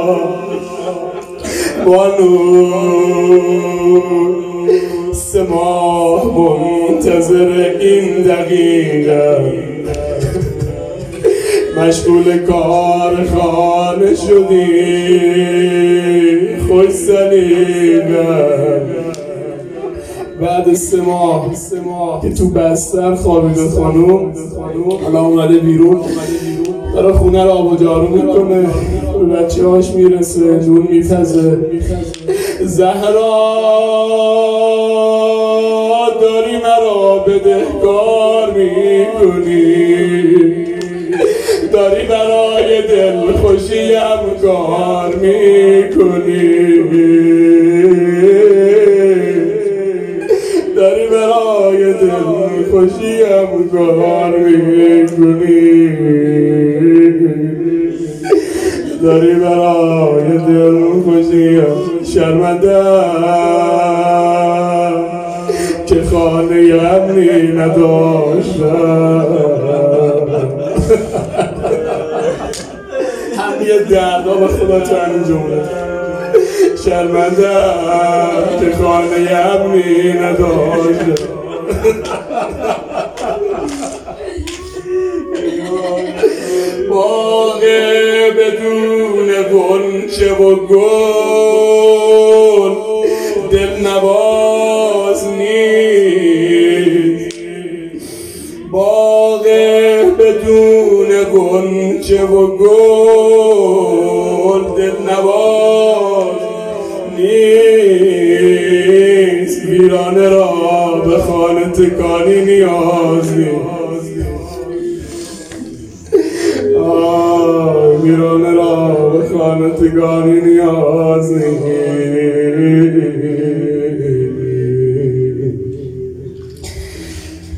بانو 3 ماه منتظر این دقیقه مشغول کار خانه شدی خوش سلیقه بعد 3 ماه که تو بستر خوابیده خانوم حالا اومده بیرون داره خونه رو آب و جارو میکنه به بچه هاش میرسه نون میپزه زهرا داری مرا بدهکار میکنی داری برای دل خوشیم کار میکنی داری برای دل خوشیم کار میکنی داری برای دل خوشیم شرمنده‌ام که خانه امنی نداشتم همه دردا به خدا تو همین جمله شرمنده‌ام که خانه امنی نداشتم باغ بدون غنچه و گل دلنواز نیست باغ بدون غنچه و گل دلنواز نیست ویرانه را به خانه تکانی نیاز نیست ویرانه را به خانه تکانی نیاز نیست